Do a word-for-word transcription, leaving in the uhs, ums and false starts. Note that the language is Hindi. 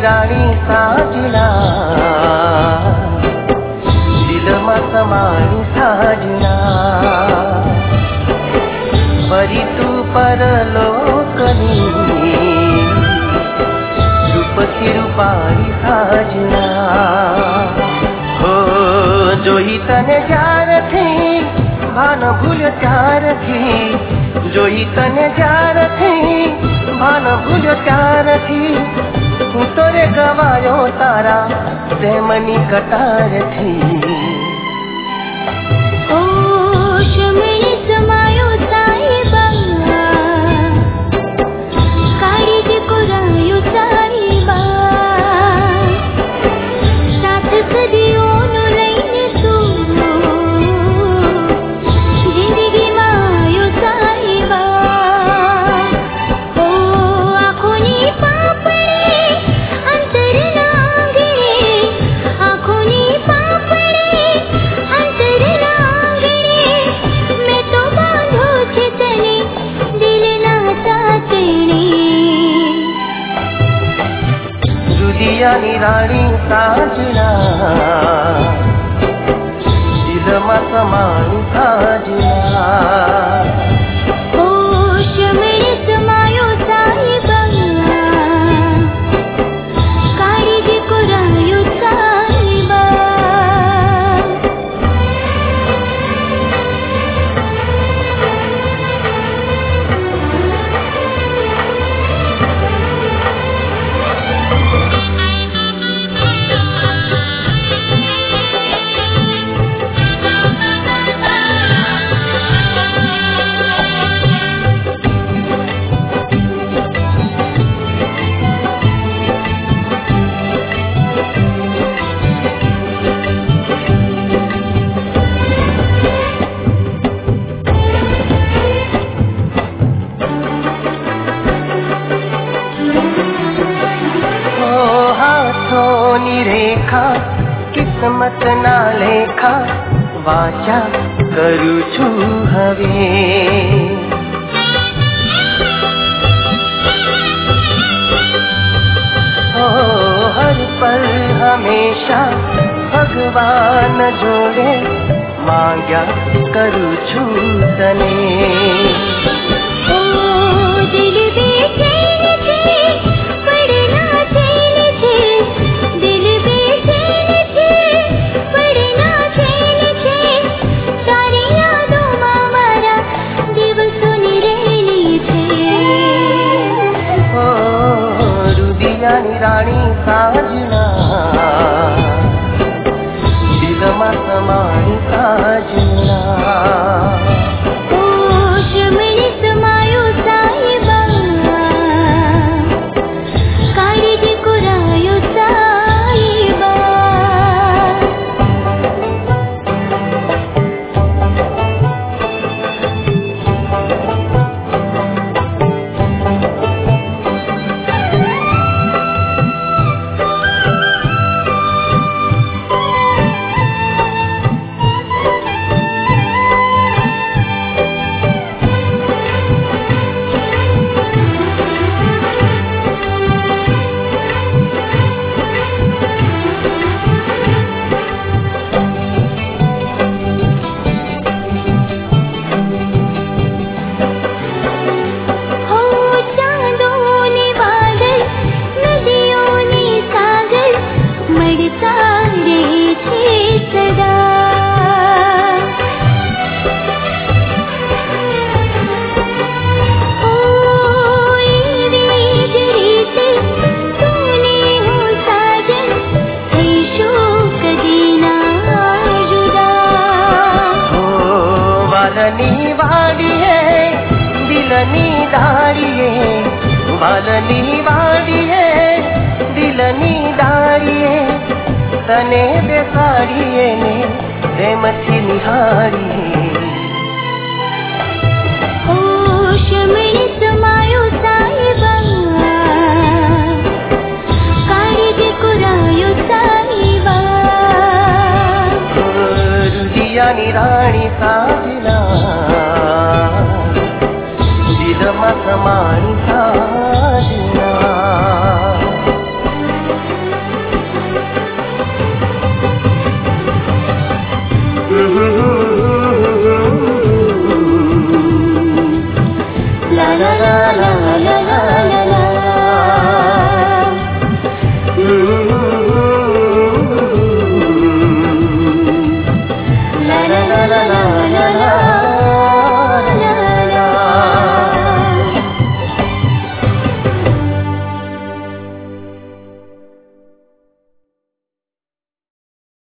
निराळी साजना दिलमा समाणी साजना परी तू परलोकनी रूपसी रूपारी साजना हो जोई तने जार थी भान भूल चार थी जोई तने जार थी भान भूल चार थी तू तोरे गवायो तारा प्रेमनी कटार थी ओ शमणी समायो साहिबा कारिज कुरायो साहिबा साथ सदियों नु लईने तू जिंदगी मायो साहिबा ओ आँखोनी पापड़े अंतर लागे आँखोनी पापड़े अंतर लागे मैं तो बांधो छे तने दिल ना चाचणी दुदिया निराळी साजना दिलमा समाणी साजना ओ शमणी समायो साहिबा कारिज कुरायो साहिबा रेखा किस्मत ना लेखा वाचा करू छू हवे ओ हर पल हमेशा भगवान जोड़े मांग्या करू छू तने ओ दिल बेचैन छे पड़ना चैन छे दिल बेचैन छे पड़ना चैन छे तारी यादों मां मारा दिवसों ની રેલી छे ओ रुदिया निराळी साजना दिलमा समाणी साजना ओ शमणी समायो साहिबा कारिज कुरायो साहिबा बालनी वाड़िए दिलनी दाड़िए बालनी वाड़िए दिलनी दाड़िए तने बेसाड़िए ने प्रेमथी निहारिए ओ शमणी समायो साहिबा कारिज कुरायो साहिबा रुदिया निराळी सा